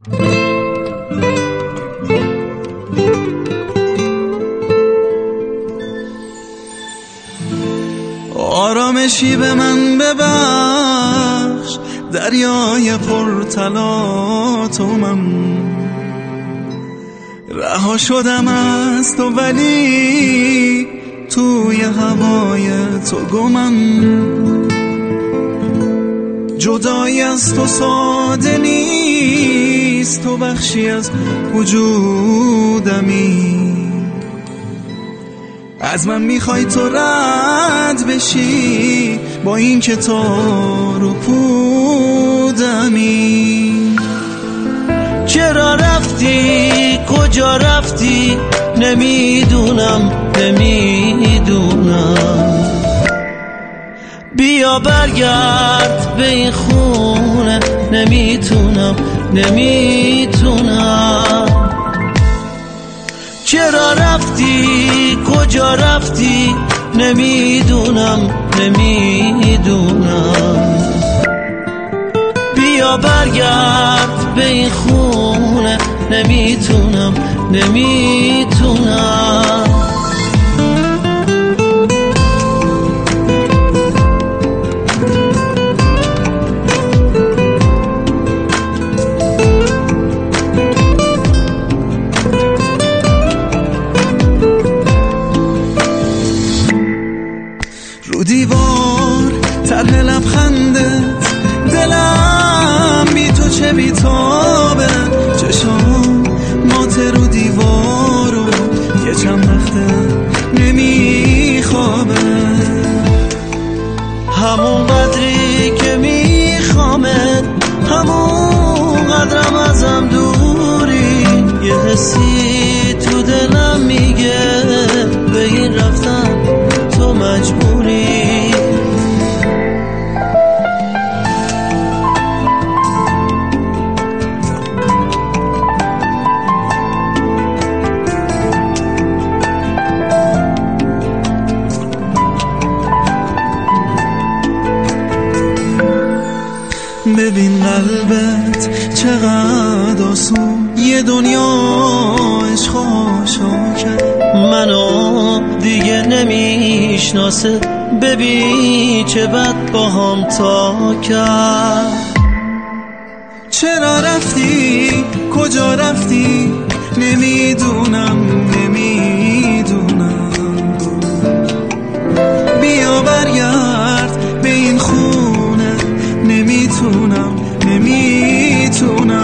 آرامشی به من ببخش، دریای پرتلاطمم، رها شدم از تو ولی توی هوای تو گمم. جدایی از تو ساده نیست، تو بخشی از وجودمی. از من میخوای تو رد بشی با این که تو رو پودمی. چرا رفتی؟ کجا رفتی؟ نمیدونم بیا برگرد به این خونه. نمیتونم چرا رفتی؟ کجا رفتی؟ نمیدونم بیا برگرد به این خونه. نمیتونم رو دیوار طرح لبخندت، دلم بی تو چه بیتابه. چشام مات رو دیوارو یه چند وقته نمیخوابه. همون قدری که میخوامت، همون قدرم ازم دوری. یه حسی تو دلم میگه به این رفتن تو مجبوری. ببین قلبت چقدر آسون، یه دنیا عشقاشو کرد. منو دیگه نمیشناسه، ببین چه بد با هم تا کرد. چرا رفتی؟ کجا رفتی؟ نمیدونم بیا برگرد به این خونه. نمیتونم